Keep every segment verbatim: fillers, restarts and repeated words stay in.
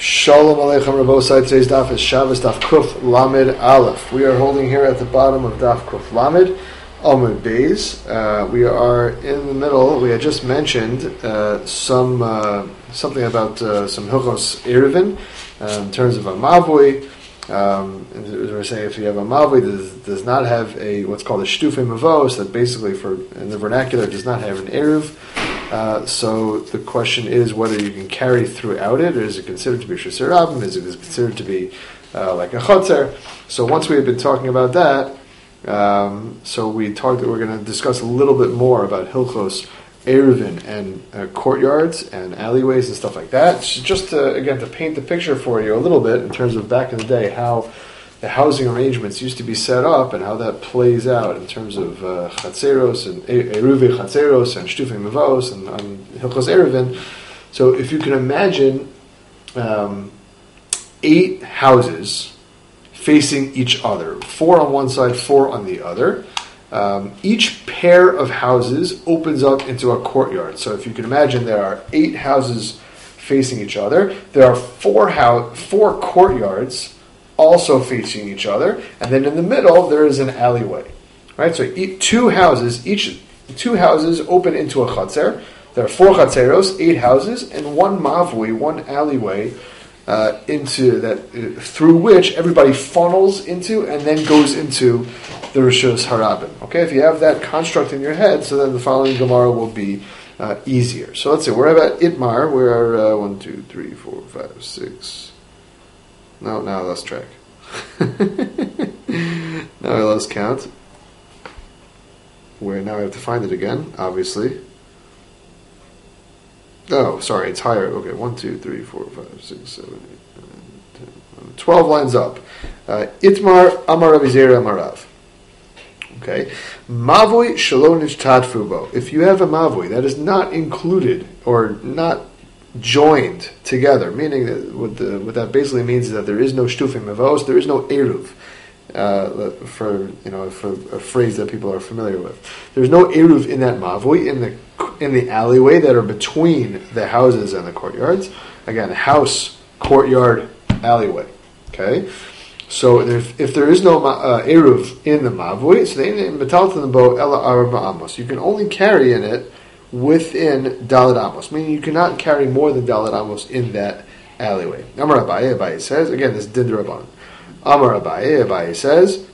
Shalom Aleichem Rabosai. Today's daf is Shabbos Daf Kuf Lamed Aleph. We are holding here at the bottom of Daf Kuf Lamed Amud Beis. Uh, we are in the middle. We had just mentioned uh, some uh, something about uh, some Hilchos Eruvin uh, in terms of a Mavui. Um, as we were saying, if you have a Mavui that does, does not have a what's called a Shtufei Mavos, that basically for in the vernacular does not have an Eruv. Uh, so the question is whether you can carry throughout it, or is it considered to be Shusei Rabim? Is it considered to be uh, like a Chotzer? So once we had been talking about that, um, so we talked that we're going to discuss a little bit more about Hilchos Eruvin and uh, courtyards and alleyways and stuff like that. Just to, again, to paint the picture for you a little bit in terms of back in the day, how the housing arrangements used to be set up and how that plays out in terms of uh, Chatzeros and Eruvi Chatzeros and Shtufei Mavos and um, Hilchos Eruvin. So if you can imagine um, eight houses facing each other, four on one side, four on the other. Um, each pair of houses opens up into a courtyard. So if you can imagine, there are eight houses facing each other. There are four house, four courtyards also facing each other, and then in the middle there is an alleyway. Right. So e- two houses, each two houses open into a chatzer. There are four chatzeros, eight houses, and one mavui, one alleyway uh, into that uh, through which everybody funnels into and then goes into the Rishus Harabim. Okay, if you have that construct in your head, so then the following Gemara will be uh, easier. So let's see, we're at Itmar. We're uh, one, two, three, four, five, six. No, now I lost track. Now I lost count. Where now I have to find it again, obviously. Oh, sorry, it's higher. Okay, one, two, three, four, five, six, seven, eight, nine, ten, eleven, twelve lines up. Uh, Itmar Amar Rabbi Zera Amarav. Okay, Mavoi Shalonich Tadfubo. If you have a Mavoi that is not included or not joined together, meaning that what, the, what that basically means is that there is no Shtufei Mavos, there is no Eruv, uh, for you know for a phrase that people are familiar with. There's no Eruv in that Mavoi in the in the alleyway that are between the houses and the courtyards. Again, house, courtyard, alleyway. Okay. So if, if there is no uh, Eruv in the Mavui, so they metalton the bow ela arba amos. You can only carry in it within Dalet Amos, meaning you cannot carry more than Dalet Amos in that alleyway. Amar Abaye, Abaye says, again, this is Din Rabban. Amar Abaye, Abaye says,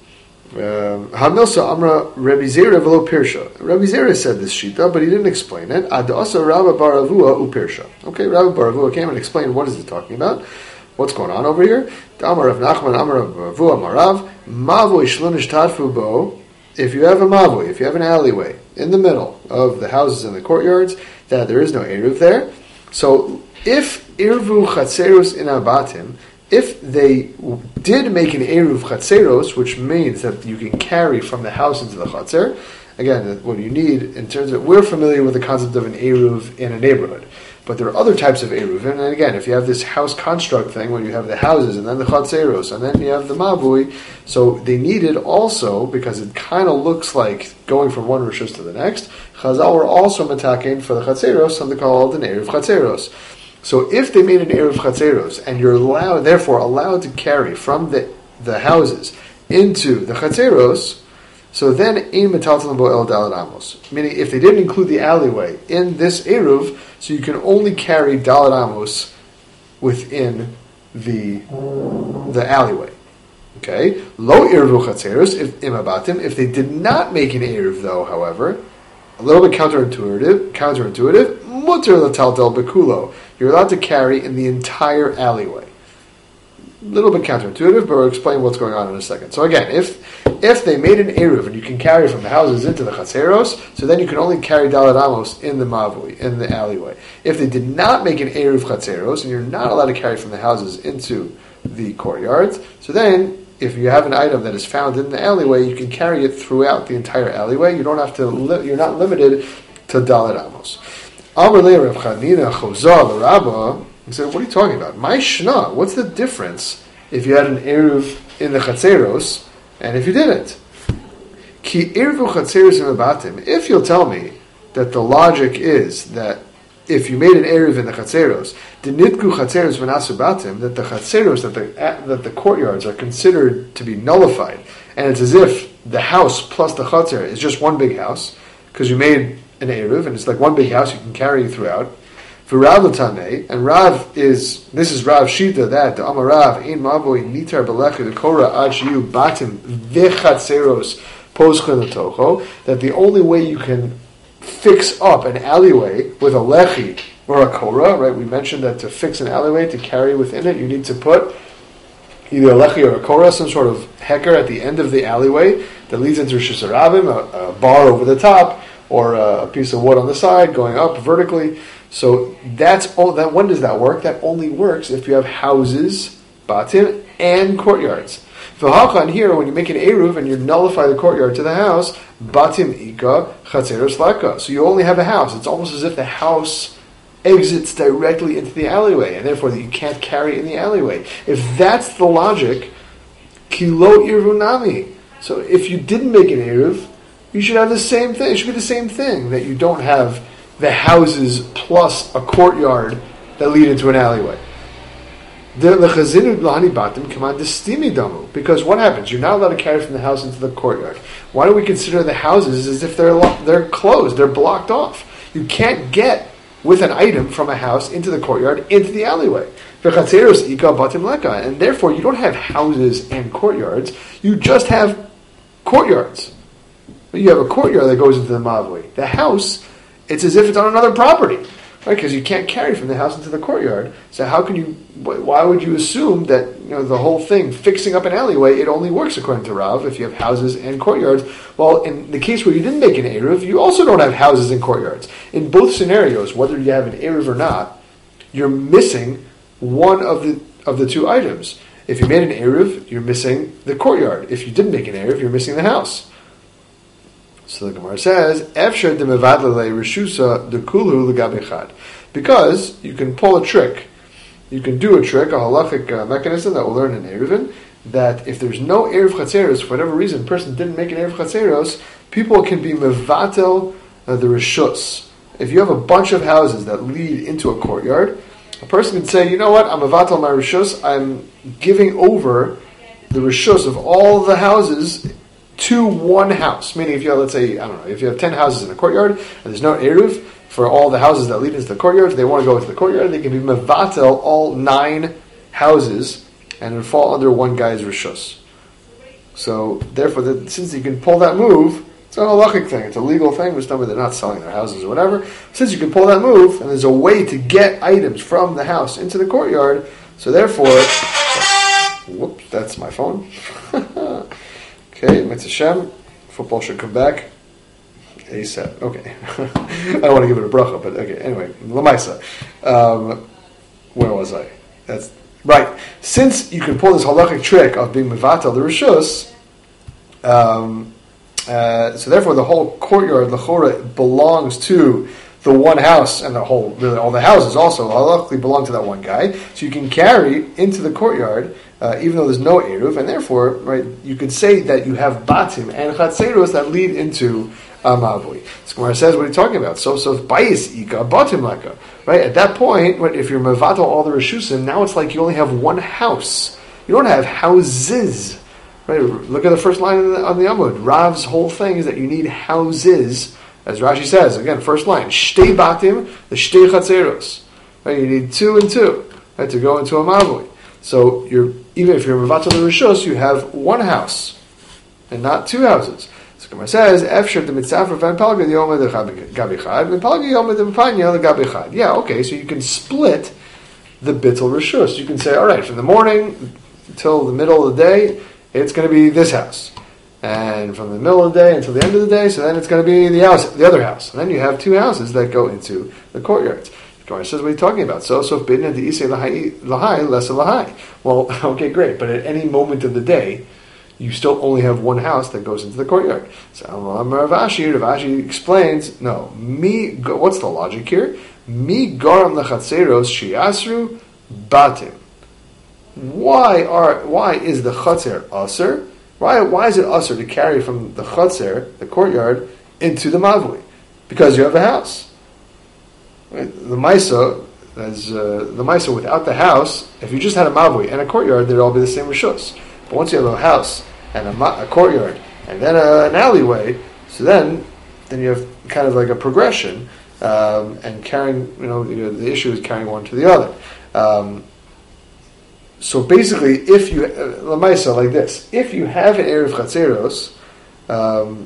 Hamilsa Amra Rebbe Zera velo Pirsha. Rebbe Zera said this shita, but he didn't explain it. Adasa Rabba Baravua u Pirsha. Okay, Rabba Baravua came and explained what is it talking about. What's going on over here? Amar Rav Nachman, Amar Rav Baravua, Marav, Mavoi Shlunish Tadfu Bo. If you have a mavui, if you have an alleyway in the middle of the houses and the courtyards, that there is no eruv there. So if irvu chatzeros in abatim, if they did make an eruv chatzeros, which means that you can carry from the house into the chatzer, again, what you need in terms of, we're familiar with the concept of an eruv in a neighborhood. But there are other types of eruv, and again, if you have this house construct thing where you have the houses and then the chatzeros and then you have the mavui, so they needed also, because it kind of looks like going from one rishus to the next, Chazal were also matakin for the chatzeros, something called an eruv chatzeros. So if they made an eruv chatzeros and you're allowed, therefore allowed to carry from the the houses into the chatzeros, so then ein metalton bo el dalet amos, meaning if they didn't include the alleyway in this eruv, so you can only carry Dalet Amos within the the alleyway. Okay? Lo Eruv Chatzeros, if imabatim, if they did not make an Eruv though, however, a little bit counterintuitive, counterintuitive, mutter lataltel bekulo. You're allowed to carry in the entire alleyway. A little bit counterintuitive, but we'll explain what's going on in a second. So again, if if they made an Eruv and you can carry from the houses into the Chatzeros, so then you can only carry Dalet Amos in the Mavui, in the alleyway. If they did not make an Eruv Chatzeros, and you're not allowed to carry from the houses into the courtyards, so then if you have an item that is found in the alleyway, you can carry it throughout the entire alleyway. You don't have to, li- you're not limited to Dalet Amos. Amar le Rav Chanina Chozah l'Rabba. He said, what are you talking about? My shna, what's the difference if you had an Eruv in the Chatzeros and if you didn't? Ki Eruv Chatzeros imabatim. If you'll tell me that the logic is that if you made an eruv in the chatzeros, the nitku chatzeros v'nasu batim, that the chatzeros, that the that the courtyards are considered to be nullified, and it's as if the house plus the chatzer is just one big house because you made an eruv, and it's like one big house you can carry throughout. For Rav Latame, and Rav is this is Rav Shita that the Amar Rav ein mavoi nitar belecha the kora ad shiu batim v'chatzeros poschen l'tocho, that the only way you can fix up an alleyway with a lechi or a kora, right? We mentioned that to fix an alleyway, to carry within it, you need to put either a lechi or a kora, some sort of hecker at the end of the alleyway that leads into Rishus Harabim, a, a bar over the top, or a piece of wood on the side going up vertically. So that's all. That when does that work? That only works if you have houses, batim, and courtyards. V'hachan here, when you make an eruv and you nullify the courtyard to the house, batim ika chatzeros laka. So you only have a house. It's almost as if the house exits directly into the alleyway, and therefore that you can't carry in the alleyway. If that's the logic, kilo irvunami. So if you didn't make an eruv, you should have the same thing. It should be the same thing, that you don't have the houses plus a courtyard that lead into an alleyway. Because what happens? You're not allowed to carry from the house into the courtyard. Why do we consider the houses as if they're they're closed, they're blocked off? You can't get with an item from a house into the courtyard, into the alleyway. And therefore you don't have houses and courtyards, you just have courtyards. You have a courtyard that goes into the mavui. The house, it's as if it's on another property, right? Because you can't carry from the house into the courtyard. So how can you? Why would you assume that you know the whole thing, fixing up an alleyway, it only works according to Rav if you have houses and courtyards? Well, in the case where you didn't make an eruv, you also don't have houses and courtyards. In both scenarios, whether you have an eruv or not, you're missing one of the of the two items. If you made an eruv, you're missing the courtyard. If you didn't make an eruv, you're missing the house. So the Gemara says, "Efshar de mevadlele reshusa de kulu legabechad," because you can pull a trick, you can do a trick, a halachic uh, mechanism that we'll learn in Eruvin, that if there's no eruv chatzeros, for whatever reason, a person didn't make an eruv chatzeros, people can be mevatel uh, the reshus. If you have a bunch of houses that lead into a courtyard, a person can say, "You know what? I'm mevatel my reshus. I'm giving over the reshus of all the houses to one house." Meaning, if you have, let's say, I don't know, if you have ten houses in a courtyard and there's no eruv for all the houses that lead into the courtyard, if they want to go into the courtyard, they can be mevatel all nine houses and it would fall under one guy's reshus. So, therefore, the, since you can pull that move, it's not a halachic thing, it's a legal thing, which they're not selling their houses or whatever. Since you can pull that move, and there's a way to get items from the house into the courtyard, so therefore, whoops, that's my phone. Okay, Mitzvah Shem, football should come back ASAP. Okay. I don't want to give it a bracha, but okay, anyway, Lamaisa. Um, where was I? That's right. Since you can pull this halachic trick of being mevatel the reshus, um, uh, so therefore the whole courtyard, l'chora, belongs to the one house, and the whole, really all the houses also halachically belong to that one guy. So you can carry into the courtyard, uh, even though there's no eruv, and therefore, right, you could say that you have batim and chatzeros that lead into a mavui. So Gemara says, what are you talking about? So, so bayis ika batim laka, right? At that point, right, if you're mevatel all the reshusim, now it's like you only have one house. You don't have houses, right? Look at the first line on the, on the Amud. Rav's whole thing is that you need houses. As Rashi says, again, first line, shtei batim, the shtei chatzeros. Right, you need two and two, right, to go into a mavui. So you're even if you're mevatel the reshus, you have one house and not two houses. So Gemara says, "Efshar the mitzafer van palga the yom the gabichad, and palga yom the panya the gabichad." Yeah, okay, so you can split the bittul reshus. You can say, all right, from the morning until the middle of the day, it's going to be this house. And from the middle of the day until the end of the day, so then it's going to be the house, the other house. And then you have two houses that go into the courtyards. The Gemara says, what are you talking about? So, so bidna de isei lahai, less lahai. Well, okay, great. But at any moment of the day, you still only have one house that goes into the courtyard. So, Rav Ashi, Rav Ashi explains, no, mi, what's the logic here? Mi garam lechatzeros shiasru batim. Why are, why is the chatzer aser? Why, why is it usher to carry from the chutzner, the courtyard, into the mavui? Because you have a house. Right? The Maisa, as uh, the Maisa without the house, if you just had a Mavui and a courtyard, they'd all be the same Rishus. But once you have a house and a, ma- a courtyard and then a, an alleyway, so then then you have kind of like a progression, um, and carrying, you know, you know, the issue is carrying one to the other. Um, so basically, if you, uh, Lamaisa, like this, if you have an Erev Chatzeros, um,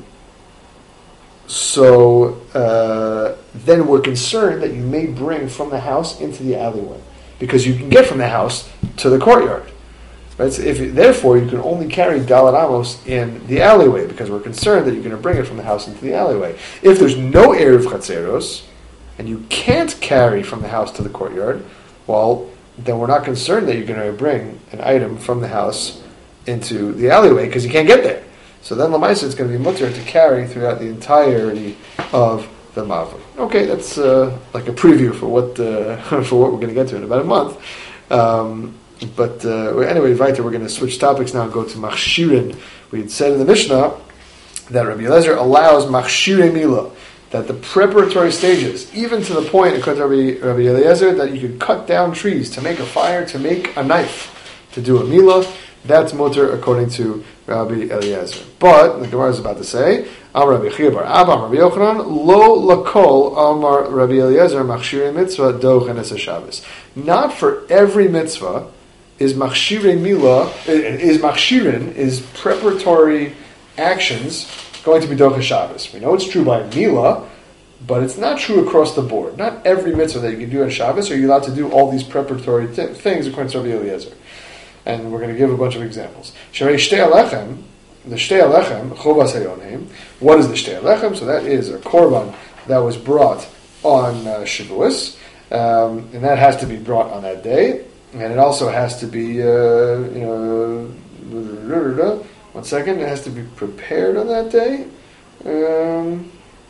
so uh, then we're concerned that you may bring from the house into the alleyway, because you can get from the house to the courtyard. Right? So if, therefore, you can only carry Dalet Amos in the alleyway, because we're concerned that you're going to bring it from the house into the alleyway. If there's no Erev Chatzeros, and you can't carry from the house to the courtyard, well, then we're not concerned that you're going to bring an item from the house into the alleyway, because you can't get there. So then Lamaisa, it's going to be mutter to carry throughout the entirety of the Mavui. Okay, that's uh, like a preview for what uh, for what we're going to get to in about a month. Um, But uh, anyway, weiter, we're going to switch topics now and go to Machshirin. We had said in the Mishnah that Rabbi Eliezer allows Machshirin Mila, that the preparatory stages, even to the point, according to Rabbi, Rabbi Eliezer, that you could cut down trees to make a fire, to make a knife, to do a Mila, that's mutter according to Rabbi Eliezer. But, the Gemara is about to say, Amar Rabbi Chia bar Abba, Amar Rabbi Yochanan, Lo lakol Amar Rabbi Eliezer, Machshirin mitzvah, dochen es Shabbos. Not for every mitzvah is machshirin mila, is machshirin, is preparatory actions going to be docha Shabbos. We know it's true by mila, but it's not true across the board. Not every mitzvah that you can do on Shabbos are you allowed to do all these preparatory th- things according to Rabbi Eliezer. And we're going to give a bunch of examples. Sharei shtei alechem, the shtei alechem, chovas hayonim. What is the shtei alechem? So that is a korban that was brought on uh, Shavuos, um, and that has to be brought on that day. And it also has to be, uh, you know, one second, it has to be prepared on that day. Um,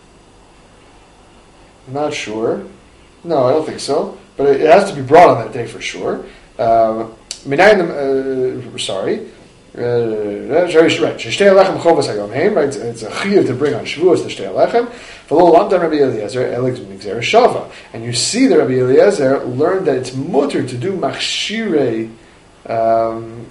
not sure. No, I don't think so. But it, it has to be brought on that day for sure. Um, uh, sorry. Right, Shtei Alechem Chovas Hayom Heim, right? It's a chiyuv to bring on Shavuos the Shtei Alechem. V'lo lamdan Rabbi Eliezer Elig Migzer Shava, and you see that Rabbi Eliezer learned that it's mutter to do machshirei um,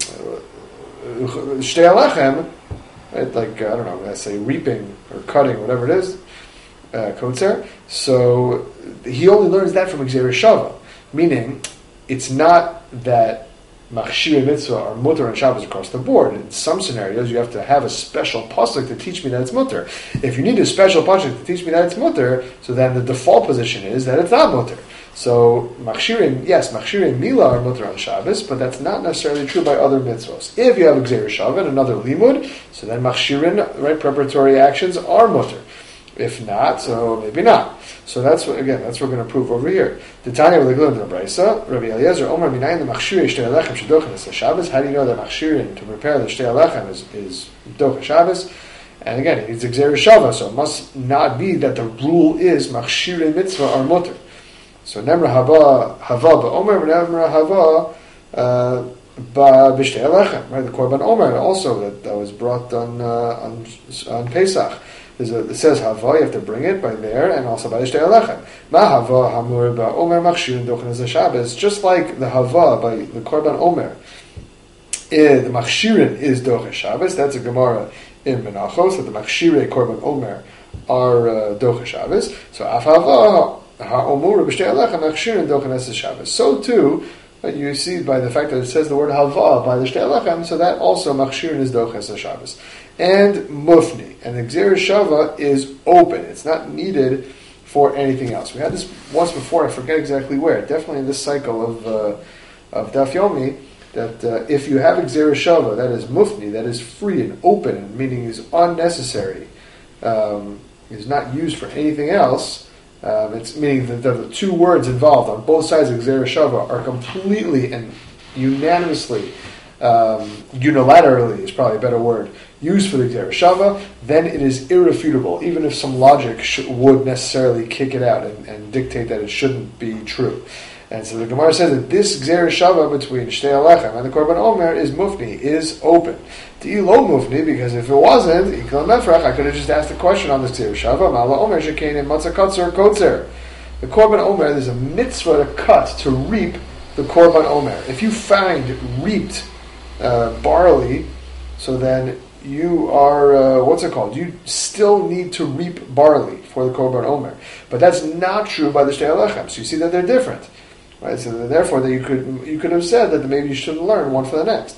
Shtei Alechem, right? Like uh, I don't know, let's say reaping or cutting, whatever it is, uh, kotzer. So he only learns that from Migzer Shava, meaning it's not that Machshir mitzvah are mutter on Shabbos across the board. In some scenarios, you have to have a special pasuk to teach me that it's mutter. If you need a special pasuk to teach me that it's mutter, so then the default position is that it's not mutter. So machshirin, yes, machshirin mila are mutter on Shabbos, but that's not necessarily true by other mitzvahs. If you have Gzeir Shavan, another limud, so then machshirin, right, preparatory actions are mutter. If not, so maybe not. So that's what, again, that's what we're going to prove over here. The Tanya with the Glim of the Braisa, Rabbi Eliezer, Omer Minayin, the Machshiri Shtei Alechem Shedochen is the Shabbos. How do you know that Machshirin to prepare the Shtei Alechem is, is Docha Shabbos? And again, it needs Gzeir Shava, so it must not be that the rule is Machshirin Mitzvah or Mutter. So Nemra Hava, Hava Ba'omer, Nemra Hava, uh, Ba B'Shtei Alechem, right? The Korban Omer also that, that was brought on, uh, on, on Pesach. There's a, it says hava, you have to bring it by there, and also by the shtei alechem. Ma hava hamur ba omer machshirin dochen as a Shabbos, just like the hava by the korban omer. Eh, the machshirin is dochen Shabbos. That's a gemara in Menachos. So the machshirei korban omer are uh, dochen Shabbos. So af hava ha omur b'shtei alechem machshirin dochen as a Shabbos. So too, but you see by the fact that it says the word hava by the shtei alechem, so that also machshirin is dochen as a Shabbos. And mufni, and the Gzeir Shava is open. It's not needed for anything else. We had this once before, I forget exactly where, definitely in this cycle of uh, of Daf Yomi, that uh, if you have a Gzeir Shava, that is mufni, that is free and open, meaning is unnecessary, um, is not used for anything else, um, it's meaning that the two words involved on both sides of Gzeir Shava are completely and unanimously, um, unilaterally is probably a better word, used for the Gzeir Shava, then it is irrefutable, even if some logic sh- would necessarily kick it out and, and dictate that it shouldn't be true. And so the Gemara says that this Gzeir Shava between Shtei Alechem and the Korban Omer is mufni, is open. Di lo mufni, because if it wasn't, I could have just asked a question on this Gzeir Shava, Mala Omer shekein in matzah kotzer kotzer. the Korban Omer, there's a mitzvah to cut, to reap the Korban Omer. If you find reaped uh, barley, so then you are, uh, what's it called? You still need to reap barley for the Korban Omer. But that's not true by the Shtei Alechem. So you see that they're different. Right? So that therefore, that you could you could have said that maybe you shouldn't learn one for the next.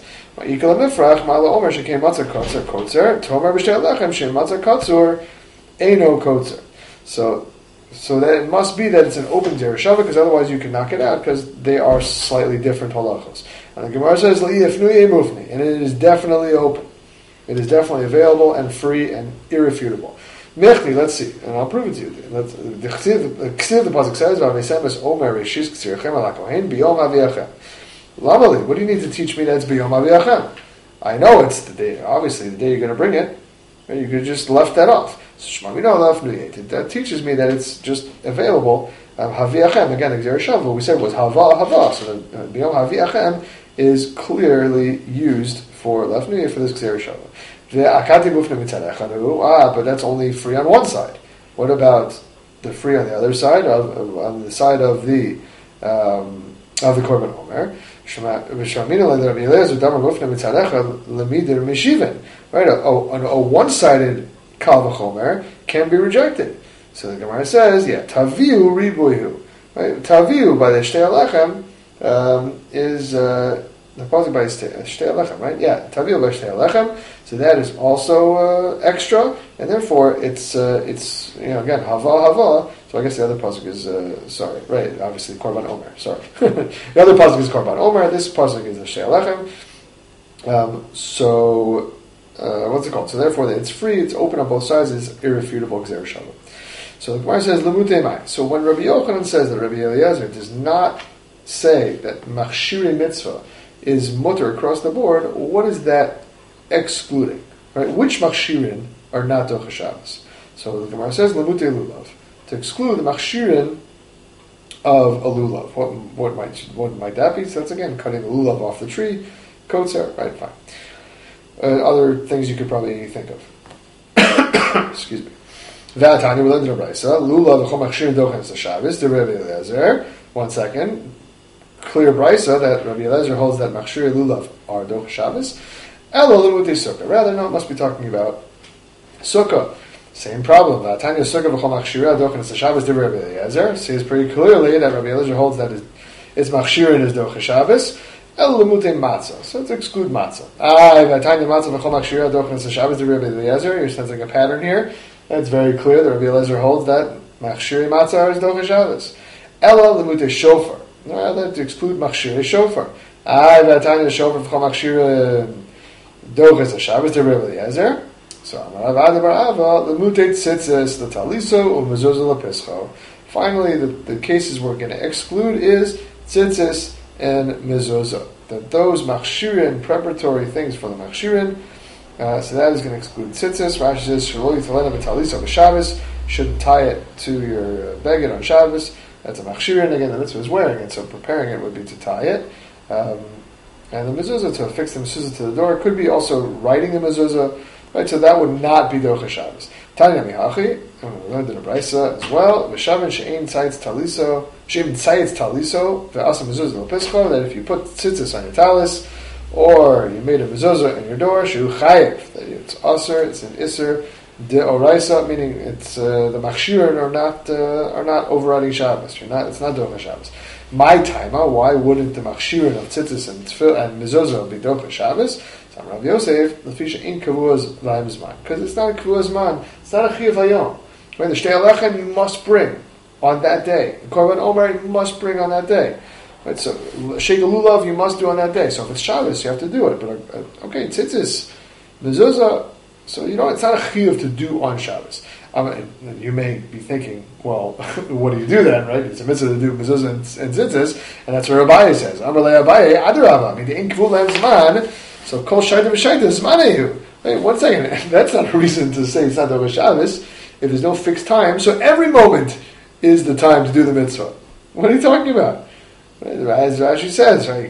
So So that it must be that it's an open dereshava, because otherwise you can knock it out, because they are slightly different halachos. And the Gemara says, mufni, and it is definitely open. It is definitely available and free and irrefutable. Mechli, let's see, and I'll prove it to you. Let's, the Ksiv, the pasuk says, "V'amesemes omer reshis k'tzirchem ala kohen biyom aviachem." Lamali, what do you need to teach me that it's biyom aviachem? I know it's the day, obviously the day you're going to bring it. You could just left that off. So that teaches me that it's just available. Haviachem, again, the Gzerah what we said was hava, hava. So the uh, biyom haviachem is clearly used for lefnuyah for this Gzerah Shavah. Ah, but that's only free on one side. What about the free on the other side, of, of on the side of the um, of the Korban Omer? Right, a, a, a one-sided kal v'chomer can be rejected. So the Gemara says, yeah, taviu ribuyu. Right, taviu by the Shtei Alechem um, is uh, the pasuk by Shtei Alechem, right? Yeah, taviu by Shtei Alechem. So that is also uh, extra, and therefore it's uh, it's you know again hava hava. So I guess the other pasuk is uh, sorry, right? Obviously Korban Omer. Sorry, the other pasuk is Korban Omer. This pasuk is the Shtei Alechem. Um, so. Uh, what's it called? So therefore, it's free, it's open on both sides, it's irrefutable Gzerah Shavah. So the Gemara says, Lemutei Mai. So when Rabbi Yochanan says that Rabbi Eliezer does not say that Machshirei Mitzvah is mutter across the board, what is that excluding? Right? Which Machshirin are not Docha Shabbos? So the Gemara says, Lemutei Lulav. To exclude the Machshirin of a Lulav. What, what, might, what might that be? So that's again cutting the Lulav off the tree, kotzer, right, fine. Uh, other things you could probably think of. Excuse me. V'atani, we learned in the Brisa. Lulav v'chol machshirin dochen es Shabbos. The Rabbi Eliezer. One second. Clear Brisa that Rabbi Eliezer holds that machshirei lulav are dochen Shabbos. Elo l'mutei sukkah. Rather, no, it must be talking about sukkah. Same problem. V'atani sukkah v'chol machshirei dochen es Shabbos. The Rabbi Eliezer says pretty clearly that Rabbi Eliezer holds that it's machshirin is dochen Shabbos. El lemutei matzah. So let's exclude matzah. Ah, v'atani matzah v'chol machshirei dochen es Shabbos. The Rabbi Eliezer. You're sensing a pattern here. That's very clear. The Rabbi Eliezer holds that machshirei matzah is dochen Shabbos. Ela lemutei shofar. Rather to exclude machshirei shofar. Ah, v'atani shofar v'chol machshirei dochen es Shabbos. The Rabbi Eliezer. So Amar Avad Bar Ava lemutei tzitzis l'taliso u'mezuzah l'pischo. Finally, the, the cases we're going to exclude is tzitzis and mezuzah. That those machshirin, preparatory things for the machshirin, uh, so that is going to exclude tzitzis. Rashi says, Shaloi Talena B'Taliso B'Shabbos, shouldn't tie it to your beged on Shabbos. That's a machshirin. Again, the mitzvah is wearing it, so preparing it would be to tie it. Um, and the mezuzah, to affix the mezuzah to the door, could be also writing the mezuzah, right? So that would not be docha Shabbos. Tanya Mihachi, and we learned in the Brisa as well, V'shavin she'ein tzayitz taliso, she'ein tzayitz taliso, ve'asa mezuzah l'pischo, that if you put tzitzis on your talis, or you made a mezuzah in your door, she'u chayev, that it's aser, it's an iser, de oraisa, meaning it's uh, the machshirin are not uh, are not overriding Shabbos. You're not, it's not docha Shabbos. My timer, why wouldn't the machshirin of tzitzis and tefillah and mezuzah be docha Shabbos? So Rav Yosef, lefisha in kavuas v'ayim zman, because it's not a kavuas zman, it's not a chiyuv hayom. When the shtei alechem you must bring on that day, the korban omer you must bring on that day. Right, so shega lulav you must do on that day. So if it's Shabbos, you have to do it. But uh, okay, tzitzis, mezuzah. So you know it's not a chiyuv to do on Shabbos. Um, you may be thinking, well, what do you do then, right? It's a mitzvah to do mezuzah and, and tzitzis, and that's what Abaye says. Amar le Abaye adarabah. I mean, the in kavul zman. So kol shaita v'shaita zmanehu. Wait, one second. That's not a reason to say it's not docha Shabbos if there's no fixed time. So every moment is the time to do the mitzvah. What are you talking about? As Rashi says, right?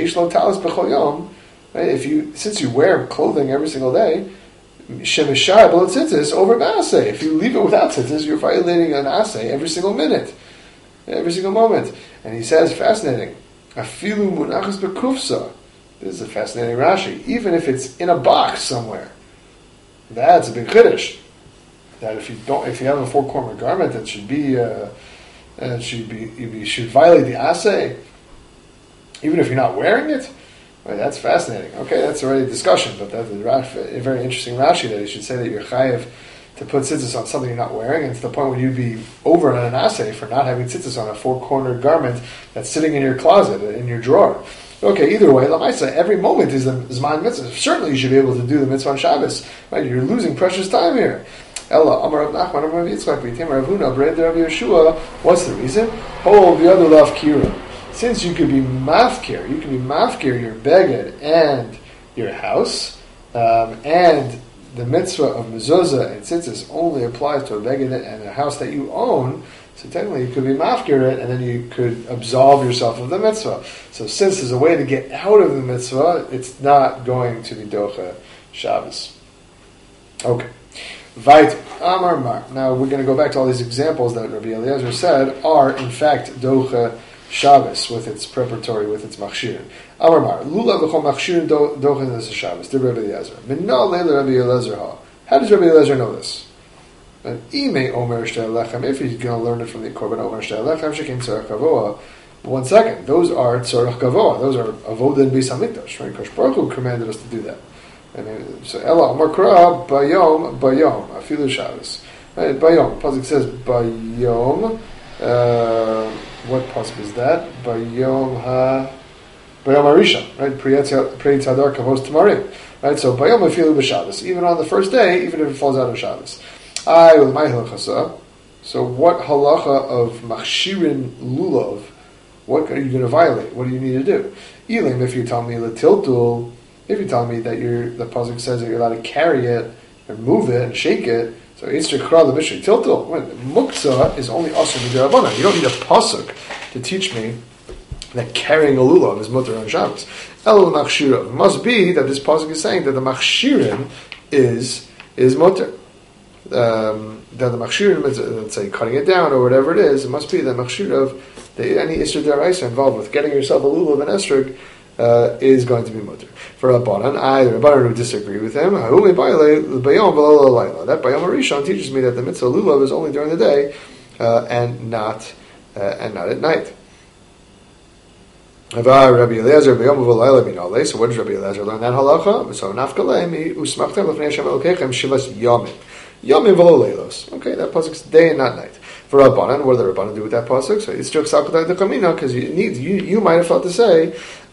If you, since you wear clothing every single day, shemeshar b'lo tzitzis over ma'aseh. If you leave it without tzitzis, you're violating an aseh every single minute. every single moment. And he says, fascinating, afilu munachas bekufsa. This is a fascinating Rashi. Even if it's in a box somewhere, that's a big chiddush. That if you don't, if you have a four-corner garment, that should be, uh, it should be, you should violate the assay, even if you're not wearing it. Right, that's fascinating. Okay, that's already a discussion, but that's a, a very interesting Rashi that you should say that you're chayiv to put tzitzis on something you're not wearing, and to the point where you'd be over on an assay for not having tzitzis on a four-cornered garment that's sitting in your closet, in your drawer. Okay, either way, Lamaisa, every moment is a Zman Mitzvah. Certainly you should be able to do the Mitzvah on Shabbos. Right? You're losing precious time here. Ella, Amar Rav Nachman, Amar Rav Yitzchak, B'yitim Rav Huna, B'red Rav Yeshua. What's the reason? Hold the other love kira. Since you could be mafkir, you can be mafkir your beged and your house, um, and the mitzvah of mezuzah and tzitzis only applies to a beged and a house that you own. So technically, you could be mafkir it, and then you could absolve yourself of the mitzvah. So since there's a way to get out of the mitzvah, it's not going to be docha Shabbos. Okay. Vait Amar Mar. Now we're going to go back to all these examples that Rabbi Eliezer said are in fact docha Shabbos with its preparatory, with its machshirin. Amar Mar. Lula v'chol machshirin docha this is Shabbos. Did Rabbi Eliezer. Minna leila Rabbi Eliezer ha. How does Rabbi Eliezer know this? And ime omer shtei lechem. If he's going to learn it from the korban omer shtei lechem shekin tzarech kavoa. One second. Those are tzarech kavoa. Those are avodah and beis hamikdash. Right? Kosh Baruch Hu commanded us to do that. And so Ella Amar Kra Bayom Bayom Afilu Shabbos. Right? Bayom. Pasuk says Bayom. Uh, what pasuk is that? Bayom Ha Bayom Arisha. Right? Pri Tzadar Kavos Tamarim. Right? So Bayom Afilu b'Shabbos. Even on the first day, even if it falls out of Shabbos. I with my halachasa. So what halacha of machshirin lulav? What are you going to violate? What do you need to do? Elim, if you tell me latiltul. If you tell me that you're, the pasuk says that you're allowed to carry it and move it and shake it, so it's kra l'mishnah tiltul. Muktzah is only asur b'derabbanan. You don't need a pasuk to teach me that carrying a lulav is mutter on Shabbos. El machshirav must be that this pasuk is saying that the machshirin is is mutter. Um, that the machshirin, let's say cutting it down or whatever it is, it must be that machshirav, the any isur deraisa involved with getting yourself a lulav and esrog uh, is going to be mutter. For Rabbanan, I, the Rabbanan who disagree with him, that Bayom Arishon teaches me that the mitzvah lulav is only during the day uh, and not uh, and not at night. So what does Rabbi Eliezer learn that halacha? So nafkalei usmachtem l'fnei Hashem Elokechem shivas yamim. Yamim v'lo leilos. Okay, that pasuk's day and not night. For Rabbanan, what do the Rabbanan do with that pasuk? So it's just because you need you you might have thought to say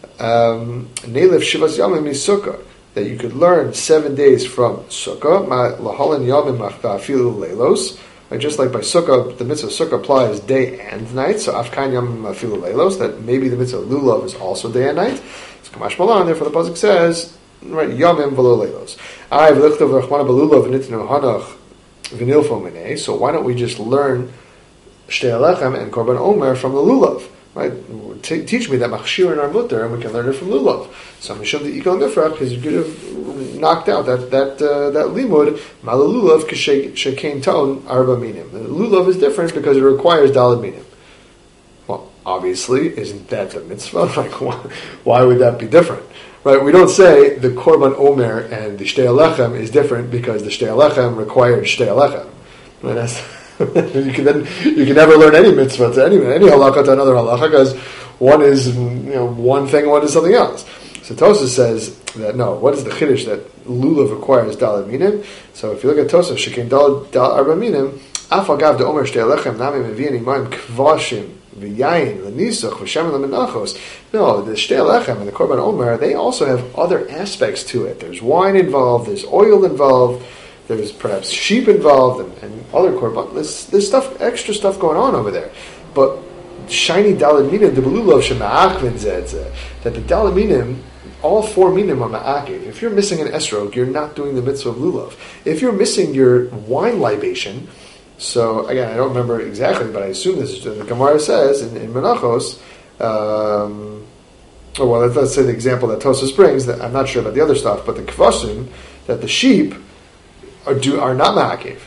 um, Neilif Shivas Yamim is Sukkah, that you could learn seven days from Sukkah. Lahalan Yamim Afilu Leilos. Just like by Sukkah, the mitzvah Sukkah applies day and night. So Afkan Yamim Afilu Leilos, that maybe the mitzvah Lulav is also day and night. It's Kamash Malan. Therefore, the pasuk says, right, Yamim V'lo Leilos. I have lichtav Rachmana B'Lulav V'nitnu Hanach V'nilfo Minei. So why don't we just learn Shtei Alechem and Korban Omer from the Lulav? Right? T- teach me that machshirin are mutter, and we can learn it from lulav. So mishum the ikal mifrach, because you could have knocked out that that uh, that limud malalulav k'shekein ton arba minim. Lulav is different because it requires dalad minim. Well, obviously, isn't that the mitzvah? Like, why, why would that be different? Right? We don't say the korban omer and the shtei alechem is different because the shtei alechem requires shtei alechem. Right? That's you can then you can never learn any mitzvah to any any halacha to another halacha because one is you know one thing, one is something else. So Tosafos says that no, what is the chiddush that lulav requires dalad minim? So if you look at Tosafos, shekin dalad dal arba minim, afagav de omer shtei alechem nami mevi'in imayim kvashim v'yayin l'nisuch v'shem l'menachos. No, the shtei alechem and the korban omer, they also have other aspects to it. There's wine involved, there's oil involved. There's perhaps sheep involved and, and other korban. There's, there's stuff, extra stuff going on over there. But shiny dalad minim de belulav shema'achvin zeh that the dalad minim, all four minim are ma'akiv. If you're missing an esrog, you're not doing the mitzvah of lulav. If you're missing your wine libation, so again, I don't remember exactly, but I assume this is the Gemara says in, in Menachos. Um, oh well, let's, let's say the example that Tosafos brings. That I'm not sure about the other stuff, but the kvasim, that the sheep are do are not ma'akiv.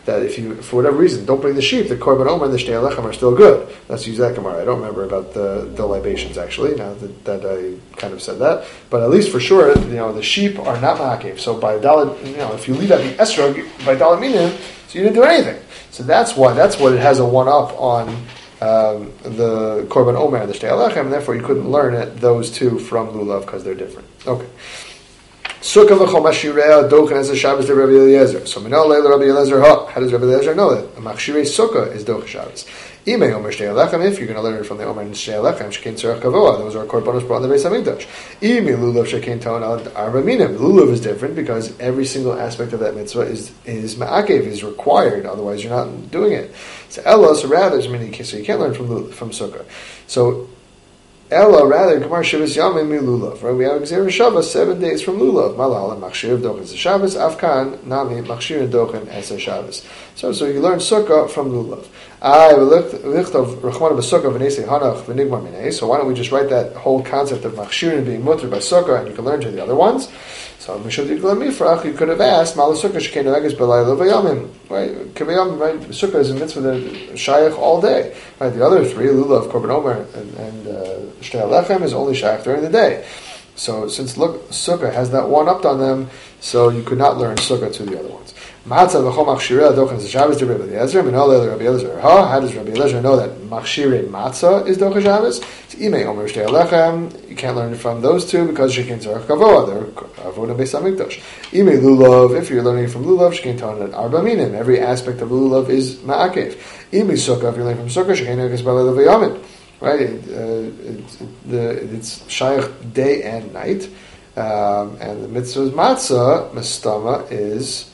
that if you, for whatever reason, don't bring the sheep, the korban omer and the shtei alechem are still good. Let's use that Gemara. I don't remember about the, the libations, actually, now that, that I kind of said that. But at least for sure, you know, the sheep are not ma'akev. So by dalet, you know, if you leave out the esrog, by dalet minim, so you didn't do anything. So that's why, that's what it has a one-up on um, the korban omer and the shtei alechem, and therefore you couldn't learn it, those two from lulav, because they're different. Okay. Sukkah v'chol mashirei dochen as a Shabbos to Rabbi Eliezer. So minol leil Rabbi Eliezer ha. How does Rabbi Eliezer know that? A machshirei sukkah is dochen Shabbos. Imei omer shtei alechem. If you're going to learn it from the omer and shtei alechem, shekein tzarech kavoa. Those are korbanos brought in the Beis Hamikdash. Imei lulav shekein tona arba minim. Lulav is different because every single aspect of that mitzvah is is ma'akev, is required. Otherwise, you're not doing it. So ella, so rather, so you can't learn from from sukkah. So. Ella, rather, Gemar Shabbos Yamim mi Lulav. Right? We have Gzera Shabbos seven days from Lulav. Malal Machshir Dochen as Shabbos. Afkan Nami Machshir Dochen as Shabbos. So, so you learn Sukkah from Lulav. I lichtov Rachmana b'Sukkah v'Nesei Hanach v'Nigmar Minei. So why don't we just write that whole concept of Machshir being mutter by Sukkah, and you can learn to the other ones. So Mishul Dikla Mifrach, you could have asked Mal Sukkah Shekei Noeges B'Layla V'Yamim. Right? Kavayam, right? Sukkah is a mitzvah that Shayach all day. Right? The other three, Lulav, Korban Omer, and, and uh, Shtei Alechem, is only Shayach during the day. So since look, Sukkah has that one up on them, so you could not learn Sukkah to the other ones. Matzah v'chol machshirei dochen is Shabbos to Rabbi Eliezer. Minol leil Rabbi Eliezer. How does Rabbi Eliezer know that machshirei matzah is dochen Shabbos? It's imei omer shtei alechem. You can't learn it from those two because shekein tzarech kavoa. They're avodah beis hamikdash. Imei lulav. If you're learning from lulav, shekein tonet arba minim. Every aspect of lulav is ma'akev. Imei sukkah. If you're learning from sukkah, shekein noeges b'layla v'yamim. Right? It, uh, it, the, it's shayach day and night, um, and the mitzvah's matzah mistama is.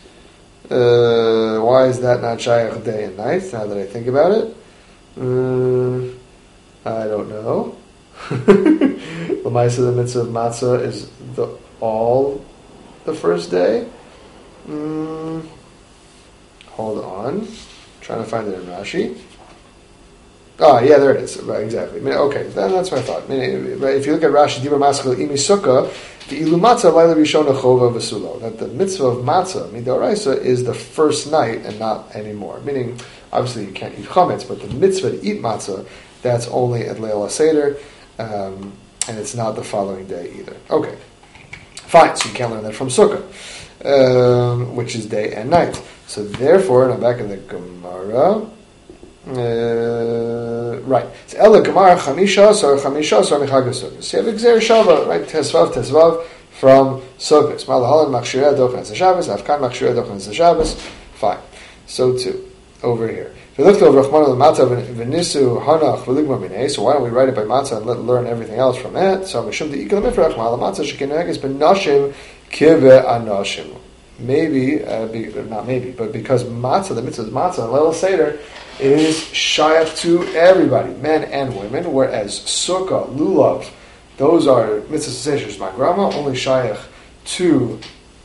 Uh, why is that not shayach day and night? Now that I think about it, uh, I don't know. The L'maisa, the mitzvah of matzah is the all the first day. Mm, hold on, I'm trying to find it in Rashi. Oh, yeah, there it is. Right, exactly. Okay, then that's what I thought. If you look at Rashi, Dibur Maschil Imi Sukkah, the Ilu Matzah Laila Rishona Chova V'Sulo. That the mitzvah of matzah, Midoraisa, is the first night and not anymore. Meaning, obviously you can't eat chametz, but the mitzvah to eat matzah, that's only at Leil HaSeder, um, and it's not the following day either. Okay, fine. So you can't learn that from Sukkah, um, which is day and night. So therefore, and I'm back in the Gemara. Uh, right. It's Ela Gemara Chamisha or Chamisha or Michag Sukkos. So you have Gzer Shava, right? Tesvav Tesvav from Sukkos. Malahalan Machshirei Dochen as Shabbos. Afkan Machshirei Dochen as Shabbos. Fine. So too over here. If you look over Rachmana L'Matzah V'Nisu Hanach V'Ligma Minei. So why don't we write it by Matzah and let, learn everything else from that? So Mishum De'ikal Mifrach Mal Matzah Shekin Noeges B'Nashim Kive Anashim. Maybe, uh, be, not maybe, but because matzah, the mitzvah is matzah, and Leil Seder is shayach to everybody, men and women, whereas sukkah, lulav, those are mitzvah seshers, my grandma, only shayach to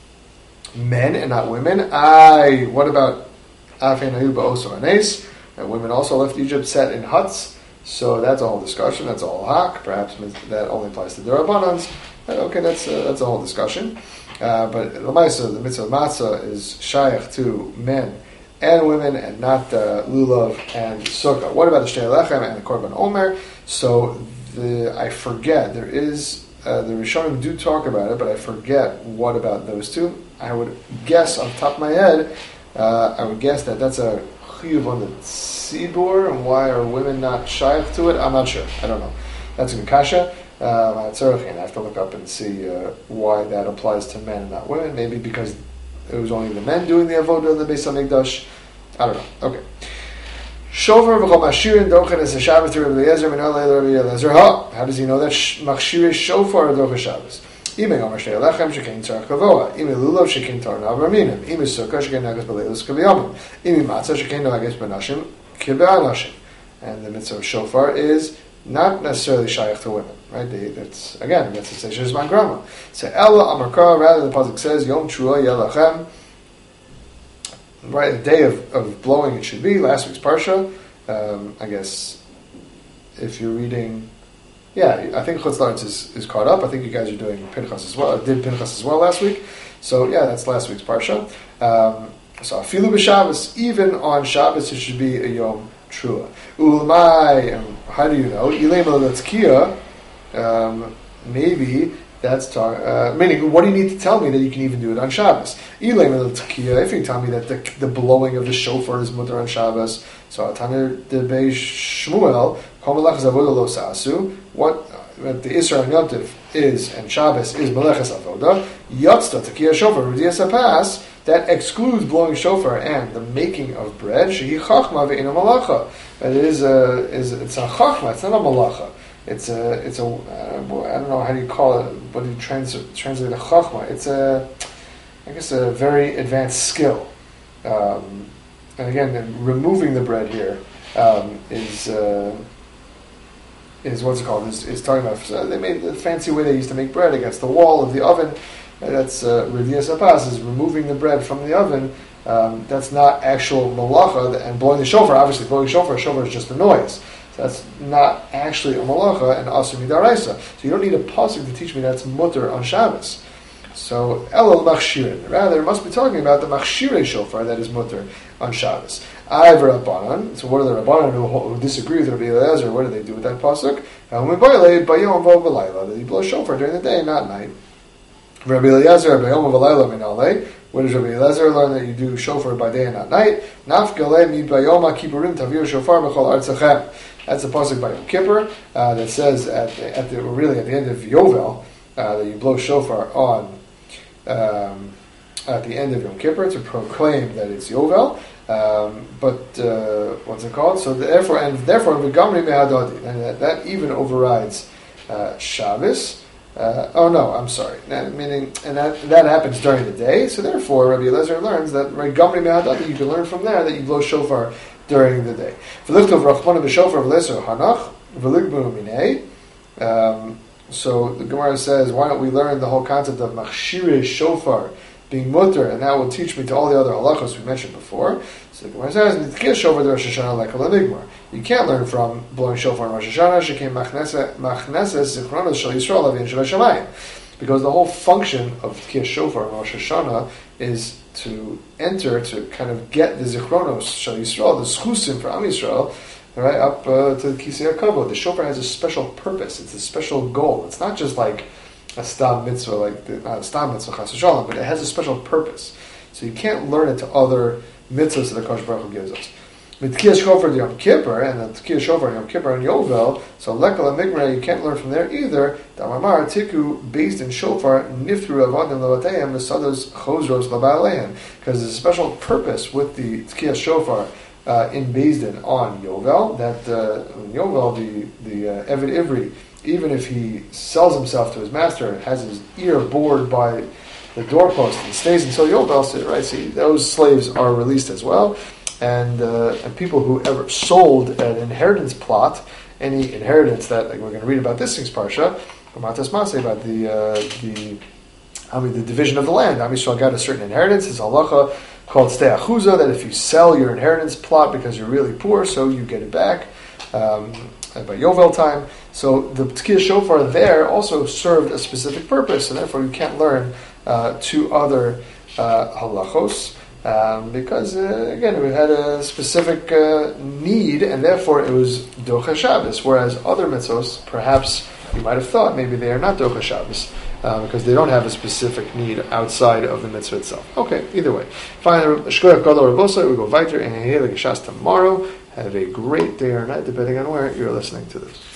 men and not women. I, what about Afei Nahu Ba'oso Anes? That women also left Egypt, sat in huts, so that's a whole discussion, that's a whole hak, perhaps that only applies to the Rabbanans. Okay, that's a, that's a whole discussion. Uh, but L'maisa, the mitzvah of matzah is shayach to men and women, and not uh, lulav and sukkah. What about the shtei alechem and the korban omer? So the, I forget. There is uh, the Rishonim do talk about it, but I forget what about those two. I would guess off the top of my head, uh, I would guess that that's a chiyuv on the tzibur, and why are women not shayach to it? I'm not sure. I don't know. That's a kasha. Um, I have to look up and see uh, why that applies to men and not women. Maybe because it was only the men doing the avodah in the Beis Hamikdash. I don't know. Okay. Shofar v'chol machshirin dochen es Shabbos to Rabbi Eliezer min olei Rabbi Eliezer. Ha! How does he know that machshir is shofar dochen Shabbos? Imei omer shtei alechem shekein tzarech kavoa. Imei lulav shekein torna avraminim. Imei sukkah shekein nagas b'leilus kaviyamim. Imei matzah shekein nagas b'nashim kibe'anashim. And the mitzvah of shofar is not necessarily shayach to women, right? They, that's again, that's the station of my grandma. So Ella Amarkar, rather the pasuk says Yom Trua Yelachem. Right, the day of, of blowing it should be last week's parsha. Um, I guess if you're reading, yeah, I think Chutz La'aretz is, is caught up. I think you guys are doing Pinchas as well. Did Pinchas as well last week. So yeah, that's last week's parsha. Um, So afilu b'Shabbos, even on Shabbos, it should be a Yom Trua. Ulamai, how do you know? Ilema l'tzkiya, um, maybe that's tar- uh, meaning, what do you need to tell me that you can even do it on Shabbos? Ilema l'tzkiya, if you tell me that the, the blowing of the shofar is mutter on Shabbos, so Tanir de Bei Shmuel, kol melechas avoda lo sasu, what that the Isra and Yom Tov is, and Shabbos is melechas avoda, yatzta tekiya shofar, rudiyas hapas, that excludes blowing shofar and the making of bread. Shehi chachma ve'ina malacha. It is a, is it's a chachma. It's not a malacha. It's a, it's a. Uh, I don't know how do you call it. What do you trans, translate a chachma? It's a, I guess, a very advanced skill. Um, and again, removing the bread here um, is uh, is what's it called? Is, is talking about. So they made the fancy way they used to make bread against the wall of the oven. That's Reviyas Apas, is removing the bread from the oven. Um, that's not actual malacha, and blowing the shofar, obviously blowing shofar, shofar is just a noise. So that's not actually a malacha and asur midaraisa. So you don't need a pasuk to teach me that's mutter on Shabbos. So elul machshirin. Rather, it must be talking about the machshirei shofar that is mutter on Shabbos. I've Rabbanan. So what are the Rabbanan who, who disagree with Rabbi Eliezer? What do they do with that pasuk? That you blow shofar during the day, not night. Rabbi Eliezer, Rabbi Yom V'Layla Min Alei. Where does Rabbi Eliezer learn that you do shofar by day and not night? Naf Galei Mi Bayoma Kippurim Tavir Shofar B'Chol Artzachem. That's a pasuk by Yom Kippur uh, that says at the, at the really at the end of Yovel uh, that you blow shofar on um, at the end of Yom Kippur to proclaim that it's Yovel. Um, but uh, what's it called? So therefore, and therefore, V'Gamri Mehadodi, and that, that even overrides uh, Shabbos. Uh, oh no, I'm sorry. Meaning, and that that happens during the day. So therefore, Rabbi Eliezer learns that Gamri Mehadadi, you can learn from there that you blow shofar during the day. Um, so the Gemara says, why don't we learn the whole concept of machshirei shofar being mutter, and that will teach me to all the other halachos we mentioned before. So the Gemara says, shofar the Rosh Hashanah like you can't learn from blowing shofar in Rosh Hashanah, shekem machneses zichronos shel Yisrael avin shel Hashemayim, because the whole function of Tkiyah shofar in Rosh Hashanah is to enter, to kind of get the zichronos shel Yisrael, the schusim for Am Yisrael, right up uh, to the Kisei HaKavod. The shofar has a special purpose. It's a special goal. It's not just like a stam mitzvah, like the, not a stam mitzvah chas v'shalom, but it has a special purpose. So you can't learn it to other mitzvahs that the Kosh Baruch Hu gives us. With Tkiyah shofar to Yom Kippur, and the Tkiyah shofar Yom Kippur and Yovel, so lekal and you can't learn from there either. Damamar tiku based in shofar nifru avodim levatayim v'sados chozros laba'aleim, because there's a special purpose with the Tkiyah shofar uh, in Beis Din on Yovel, that uh, in Yovel the the uh, Eved Ivri, even if he sells himself to his master and has his ear bored by the doorpost and stays until Yovel, so, right? See, those slaves are released as well. And uh, and people who ever sold an inheritance plot, any inheritance that, like we're going to read about this thing's parsha, Matas Maseh, about the uh, the I mean the division of the land. Am Yisrael got a certain inheritance. It's halacha called stei achuza, that if you sell your inheritance plot because you're really poor, so you get it back um, by Yovel time. So the Tkiyah shofar there also served a specific purpose, and therefore you can't learn uh, two other uh, halachos. Um, because, uh, again, we had a specific uh, need, and therefore it was Docha Shabbos, whereas other mitzvos, perhaps you might have thought maybe they are not Docha Shabbos, uh, because they don't have a specific need outside of the mitzvah itself. Okay, either way. Finally, Shkoyach Gadol Rabosa, we go weiter in Hehele Geshas tomorrow. Have a great day or night, depending on where you're listening to this.